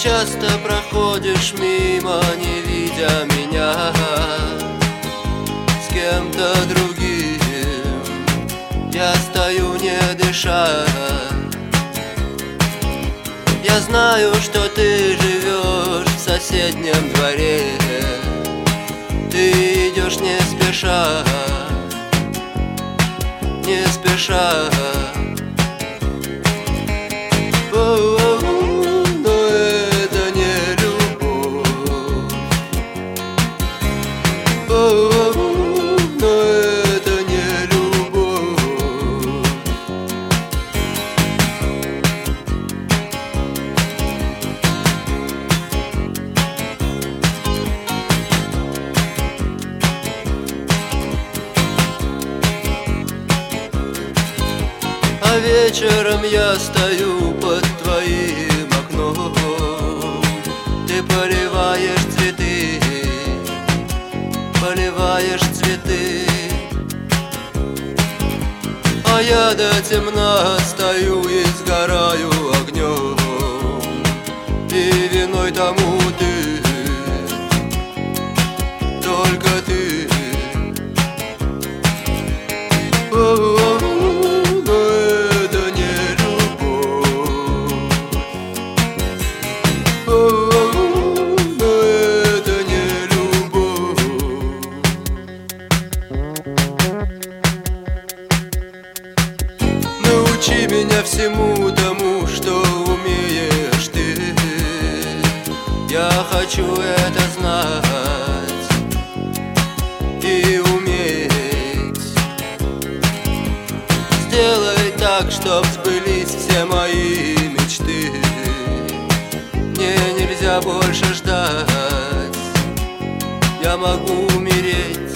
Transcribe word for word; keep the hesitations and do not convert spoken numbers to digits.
часто проходишь мимо, не видя меня с кем-то другим. Я стою, не дыша. Я знаю, что ты живешь в соседнем дворе. Ты идешь не спеша, не спеша. А вечером я стою под твоим окном. Ты поливаешь цветы, поливаешь цветы. А я до темна стою и сгораю огнем. И виной тому ты, только ты. О-о-о. Научи меня всему тому, что умеешь ты. Я хочу это знать и уметь. Сделай так, чтоб сбылись все мои мечты. Мне нельзя больше ждать, я могу умереть.